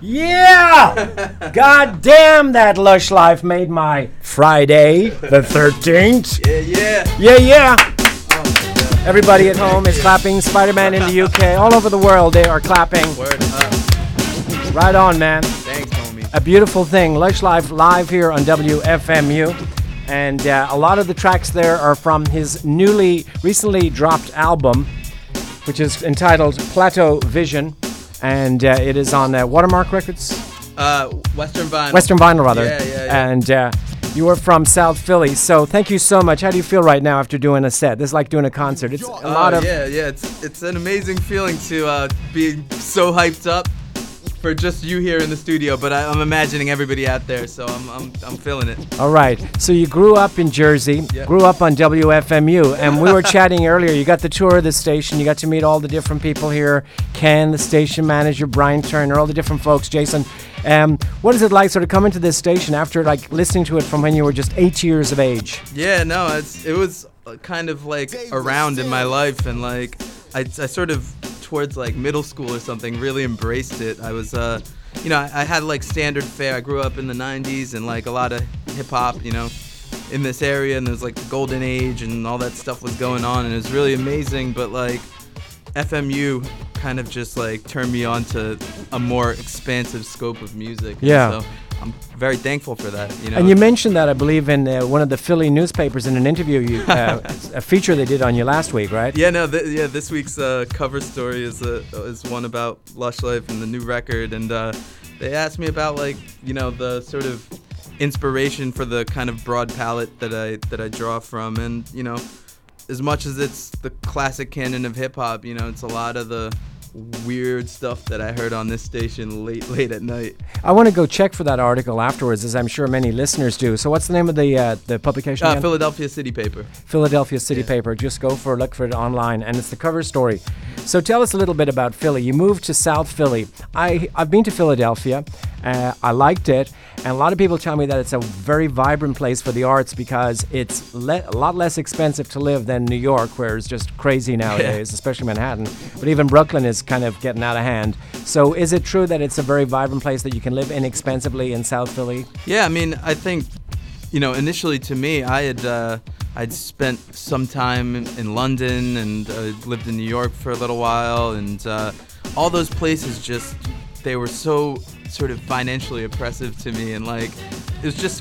Yeah! God damn, that Lush Life made my Friday the 13th. Yeah. Everybody at home is clapping. Spider-Man in the UK, all over the world, they are clapping. Word up. Right on, man. Thanks, homie. A beautiful thing. Lush Life live here on WFMU. And a lot of the tracks there are from his recently dropped album, which is entitled Plateau Vision. And it is on Watermark Records? Western Vinyl. Western Vinyl, rather. Yeah. And you are from South Philly, so thank you so much. How do you feel right now after doing a set? This is like doing a concert. It's a lot of... Yeah. It's an amazing feeling to be so hyped up for just you here in the studio, but I'm imagining everybody out there, so I'm feeling it. All right. So you grew up in Jersey, grew up on WFMU, and we were chatting earlier. You got the tour of the station. You got to meet all the different people here. Ken, the station manager, Brian Turner, all the different folks, Jason. What is it like sort of coming to this station after like listening to it from when you were just 8 years of age? Yeah, no, it was kind of like around in my life, and like I sort of towards like middle school or something really embraced it. I was I had like standard fare. I grew up in the 90s and like a lot of hip hop, in this area, and there was like the golden age and all that stuff was going on, and it was really amazing. But like FMU kind of just like turned me on to a more expansive scope of music. Yeah. So I'm very thankful for that. And you mentioned that, I believe, in one of the Philly newspapers in an interview, a feature they did on you last week, right? Yeah, no, this week's cover story is one about Lush Life and the new record, and they asked me about like the sort of inspiration for the kind of broad palette that I draw from, and as much as it's the classic canon of hip hop, it's a lot of the weird stuff that I heard on this station late at night. I want to go check for that article afterwards, as I'm sure many listeners do. So what's the name of the publication again? Philadelphia City Paper. Philadelphia City Paper. Just look for it online, and it's the cover story. So tell us a little bit about Philly. You moved to South Philly. I've been to Philadelphia. I liked it, and a lot of people tell me that it's a very vibrant place for the arts because it's a lot less expensive to live than New York, where it's just crazy nowadays, especially Manhattan. But even Brooklyn is kind of getting out of hand. So is it true that it's a very vibrant place that you can live inexpensively in South Philly? Yeah, I mean, I think, initially to me, I'd spent some time in London and lived in New York for a little while, and all those places they were so sort of financially oppressive to me, and like it was just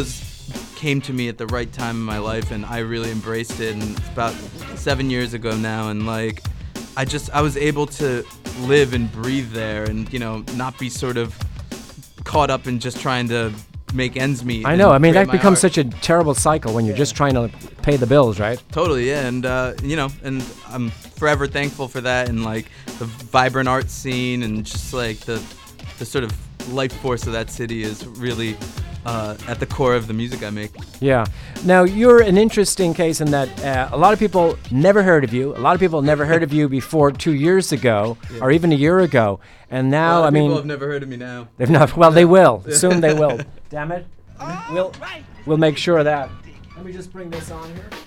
came to me at the right time in my life, and I really embraced it. And it's about 7 years ago now, and like I was able to live and breathe there, and not be sort of caught up in just trying to make ends meet. I know. I mean, that becomes such a terrible cycle when you're just trying to pay the bills, right? Totally, yeah. And and I'm forever thankful for that, and like the vibrant art scene, and just like the sort of life force of that city is really at the core of the music I make. Yeah. Now, you're an interesting case in that a lot of people never heard of you. A lot of people never heard of you before 2 years ago, or even a year ago. And now, people have never heard of me now. They've not. Well, they will. Soon they will. Damn it. We'll make sure of that. Let me just bring this on here.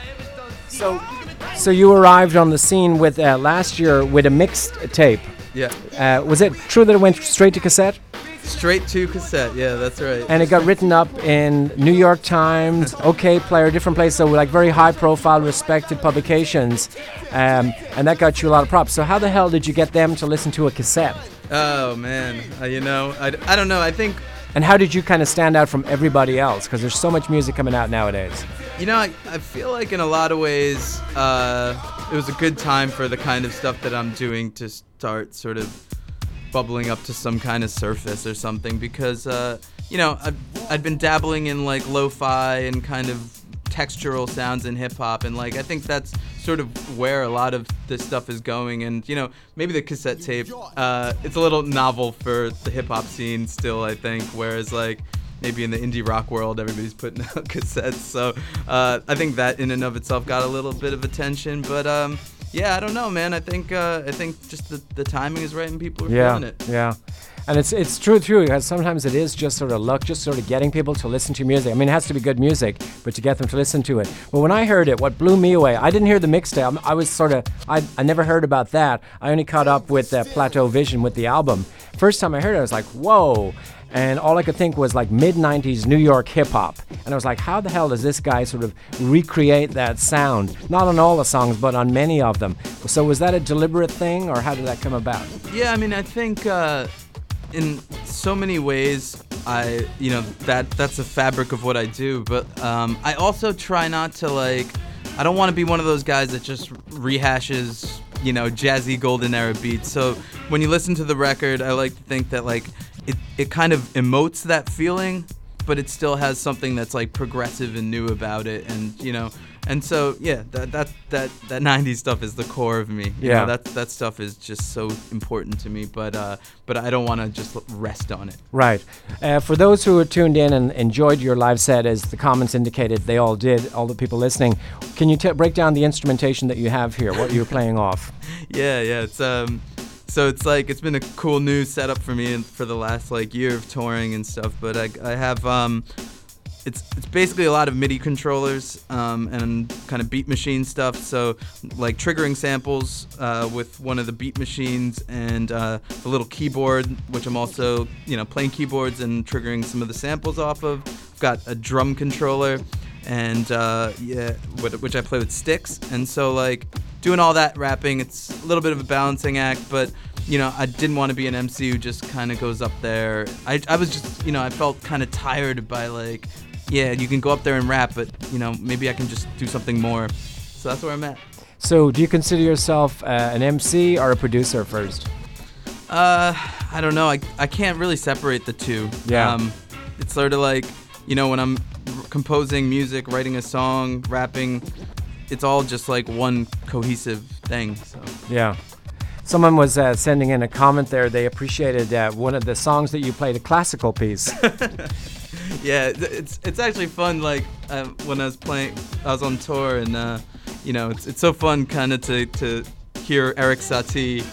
So you arrived on the scene with last year with a mixed tape. Yeah. Was it true that it went straight to cassette? Straight to cassette, yeah, that's right. And it got written up in New York Times, OK Player, different places, so like very high-profile, respected publications, and that got you a lot of props. So how the hell did you get them to listen to a cassette? Oh man, I don't know. I think. And how did you kind of stand out from everybody else? Because there's so much music coming out nowadays. I feel like in a lot of ways, it was a good time for the kind of stuff that I'm doing to start sort of bubbling up to some kind of surface or something, because I'd been dabbling in like lo-fi and kind of textural sounds in hip hop, and like I think that's sort of where a lot of this stuff is going. And maybe the cassette tape, it's a little novel for the hip hop scene still, I think, whereas like maybe in the indie rock world everybody's putting out cassettes, so I think that in and of itself got a little bit of attention. But yeah, I don't know, man. I think just the timing is right and people are feeling it. Yeah. And it's true, because sometimes it is just sort of luck, just sort of getting people to listen to music. I mean, it has to be good music, but to get them to listen to it. But when I heard it, what blew me away, I didn't hear the mixtape. I was sort of, I never heard about that. I only caught up with Plateau Vision with the album. First time I heard it, I was like, whoa. And all I could think was like mid-90s New York hip-hop. And I was like, how the hell does this guy sort of recreate that sound? Not on all the songs, but on many of them. So was that a deliberate thing, or how did that come about? Yeah, I mean, I think in so many ways, that's the fabric of what I do. But I also try not to, like, I don't want to be one of those guys that just rehashes, jazzy golden era beats. So when you listen to the record, I like to think that, like, it kind of emotes that feeling, but it still has something that's like progressive and new about it, and so yeah, that 90s stuff is the core of me. That stuff is just so important to me, but I don't want to just rest on it. Right. For those who are tuned in and enjoyed your live set, as the comments indicated they all did, all the people listening, can you break down the instrumentation that you have here, what you're playing off? Yeah, it's so it's like, it's been a cool new setup for me and for the last like year of touring and stuff. But I have it's basically a lot of MIDI controllers and kind of beat machine stuff. So like triggering samples with one of the beat machines and the little keyboard, which I'm also playing keyboards and triggering some of the samples off of. I've got a drum controller and which I play with sticks. And so like doing all that rapping, it's a little bit of a balancing act, but I didn't want to be an MC who just kind of goes up there. I was just, I felt kind of tired by like, yeah, you can go up there and rap, but maybe I can just do something more. So that's where I'm at. So do you consider yourself an MC or a producer first? I don't know. I can't really separate the two. Yeah. It's sort of like, when I'm composing music, writing a song, rapping, it's all just like one cohesive thing. So. Yeah. Someone was sending in a comment there. They appreciated one of the songs that you played, a classical piece. Yeah, it's actually fun. Like when I was on tour, and it's so fun kind of to hear Eric Satie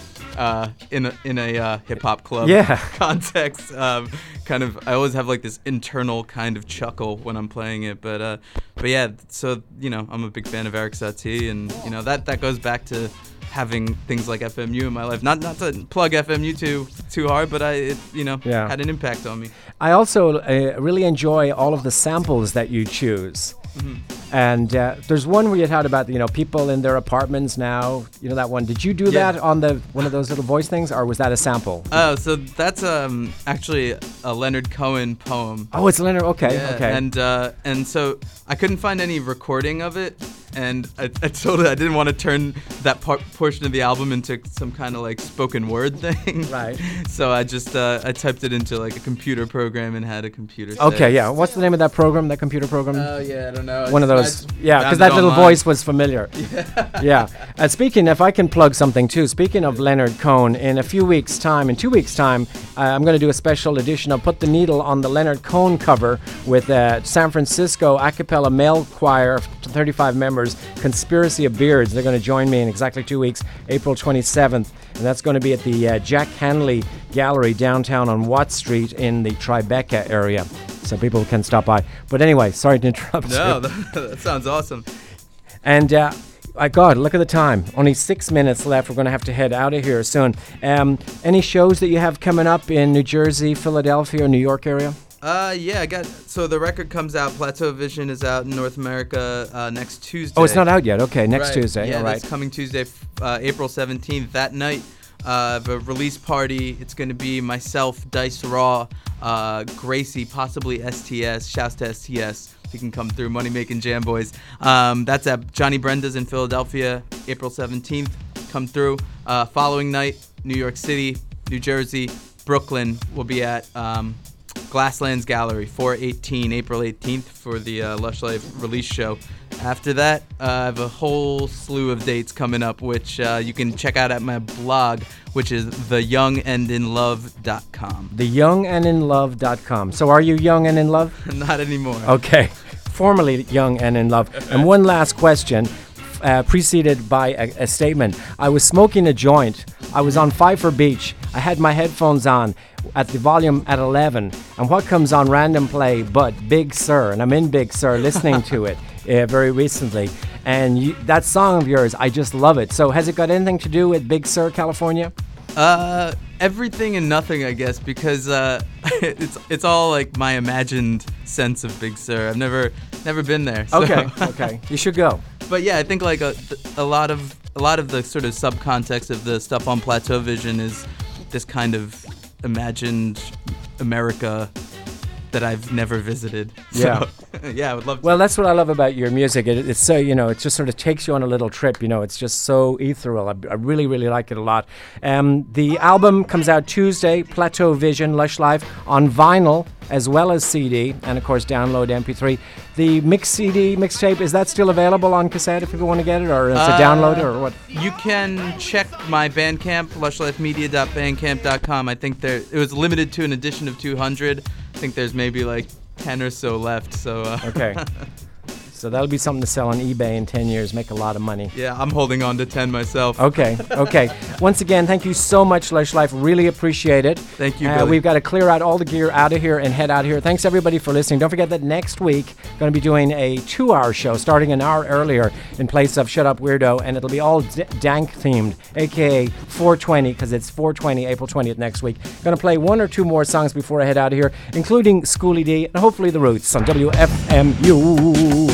in a hip hop club context. Kind of, I always have like this internal kind of chuckle when I'm playing it. But yeah, so I'm a big fan of Eric Satie, and that goes back to having things like FMU in my life. Not to plug FMU too hard, but it had an impact on me. I also really enjoy all of the samples that you choose. Mm-hmm. And there's one where you had about people in their apartments now. That one. Did you do that on one of those little voice things, or was that a sample? Oh, so that's actually a Leonard Cohen poem. Oh, it's Leonard. Okay, yeah, okay. And so I couldn't find any recording of it, and I told her I didn't want to turn that portion of the album into some kind of like spoken word thing. Right. So I just I typed it into like a computer program and had a computer. Okay, yeah. What's the name of that program? That computer program? Oh yeah, I don't know. One of those. Yeah, because that little voice was familiar. Yeah. Speaking, if I can plug something too, speaking of Leonard Cohen, in 2 weeks' time, I'm going to do a special edition. I'll put the needle on the Leonard Cohen cover with San Francisco a cappella male choir of 35 members, Conspiracy of Beards. They're going to join me in exactly 2 weeks, April 27th. And that's going to be at the Jack Hanley Gallery downtown on Watt Street in the Tribeca area. So people can stop by. But anyway, sorry to interrupt you. No, that sounds awesome. And God, look at the time. Only 6 minutes left. We're going to have to head out of here soon. Any shows that you have coming up in New Jersey, Philadelphia, or New York area? Yeah, so the record comes out, Plateau Vision is out in North America next Tuesday. Oh, it's not out yet. Okay, next Tuesday. Yeah, all right. That's coming Tuesday, April 17th. That night, the release party, it's going to be myself, Dice Raw, Gracie, possibly STS. Shouts to STS. If you can come through, Money Making Jam Boys. That's at Johnny Brenda's in Philadelphia, April 17th. Come through. Following night, New York City, New Jersey, Brooklyn. We'll be at Glasslands Gallery, 4/18, April 18th for the Lush Life release show. After that, I have a whole slew of dates coming up, which you can check out at my blog, which is theyoungandinlove.com. Theyoungandinlove.com. So are you young and in love? Not anymore. Okay. Formerly young and in love. And one last question, preceded by a statement. I was smoking a joint I was on Pfeiffer Beach. I had my headphones on at the volume at 11, and what comes on random play but Big Sur, and I'm in Big Sur listening to it very recently. And that song of yours, I just love it. So has it got anything to do with Big Sur, California? Everything and nothing, I guess, because it's all like my imagined sense of Big Sur. I've never been there. So. Okay, you should go. But yeah, I think like a lot of the sort of subcontext of the stuff on Plateau Vision is this kind of imagined America that I've never visited. Yeah. So, yeah, I would love to. Well, that's what I love about your music. It's so, it just sort of takes you on a little trip. It's just so ethereal. I really, really like it a lot. The album comes out Tuesday, Plateau Vision, Lush Life, on vinyl as well as CD, and of course download MP3. The mix CD, mixtape, is that still available on cassette if people want to get it, or is it downloaded, or what? You can check my Bandcamp, lushlifemedia.bandcamp.com. I think it was limited to an edition of 200. I think there's maybe like 10 or so left. So okay. So that'll be something to sell on eBay in 10 years, make a lot of money. Yeah, I'm holding on to 10 myself. Okay. Once again, thank you so much, Lush Life. Really appreciate it. Thank you, Billy. We've got to clear out all the gear out of here and head out here. Thanks, everybody, for listening. Don't forget that next week, going to be doing a 2-hour show, starting an hour earlier in place of Shut Up Weirdo, and it'll be all dank-themed, a.k.a. 420, because it's 420, April 20th next week. Going to play 1 or 2 more songs before I head out of here, including Schoolie D and hopefully The Roots on WFMU.